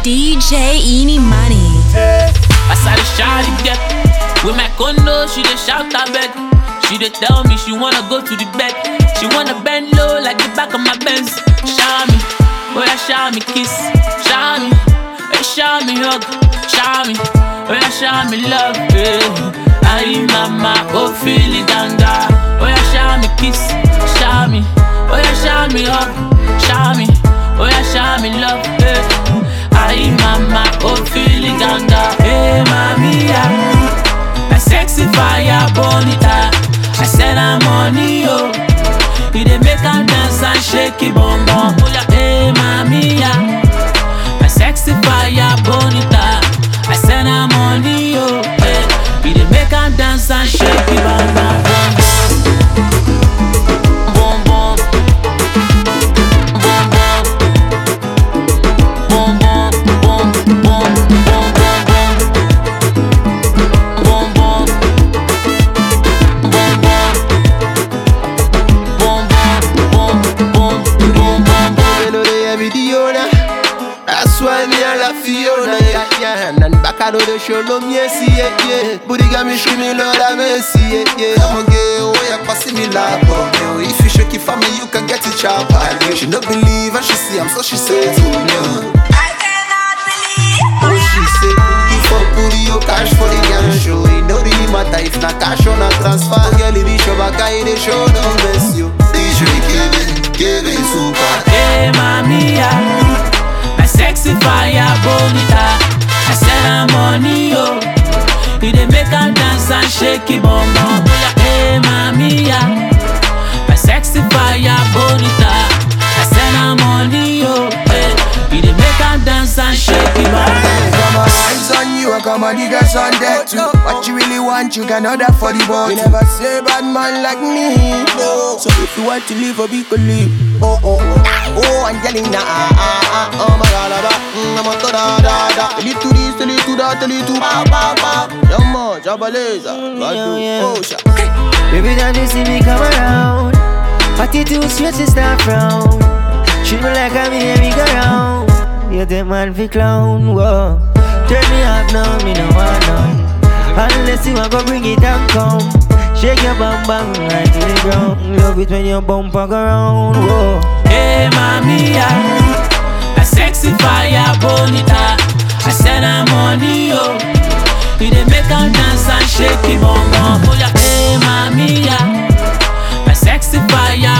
DJ Eeny Money. I saw the shawty get with my condo, she dey shout I beg. She dey tell me she wanna go to the bed. She wanna bend low like the back of my Benz. Show me, oh yeah, show me kiss. Show me, hey, show me hug. Show me, oh yeah, show me love. Aye mama, oh feel it ganga. Oh yeah, show me kiss. Show me, oh yeah, show me hug. Show me, oh yeah, show me love. Aye mama, oh feel it ganga. Hey mami, yeah, a sexy fire bonita. I said I'm on yo. He dey make her dance and shake it bum bum. Oh yeah, hey mami, yeah, a sexy fire bonita. I said I'm on yo. He dey make her dance and shake it bum bum bum. I know the show no me see it, yeah. Booty got me screaming, Lord, I may see it, yeah. I'm a girl, oh, yeah, passing me like, oh, if you shake it for me, you can get it sharp. She don't believe and she see, I'm so she says, oh, no. I cannot believe. Oh, she say, you for booty, you cash for the young show. It don't really matter if not cash or not transfer. Girl, if you show back, I the show, don't mess you. DJ Kevin, super. Hey, mami, yeah, a sexy fire bonita. I said I'm on yo. He dey make her dance and shake it bum bum. Hey mami, yeah, a sexy fire bonita. I said I'm on yo. He dey make her dance and shake it bum bum. Come on, eyes on you, I come on the girls on deck too. What you really want, you can order for the boy. You never say bad man like me, no. So if you want to live, a big leave. Oh, oh, oh, Angelina, oh my God, I'm a da. Tell it to this, tell it to that, tell it to ba. Young man, Jabaleza, oh, shit. Baby, don't you see me come around? Attitude straight to start from. Treat me like I'm here, me go round. You the man fi clown, whoa. Turn me up now, me no want none. Unless you want go bring it and come. Shake your bum bum right to the ground. Love it when your bumper go round, whoa. Hey mami, yeah, a sexy fire bonita. I said I'm on yo. He dey make her dance and shake it bum bum. Oh yeah, hey mami, yeah, a sexy fire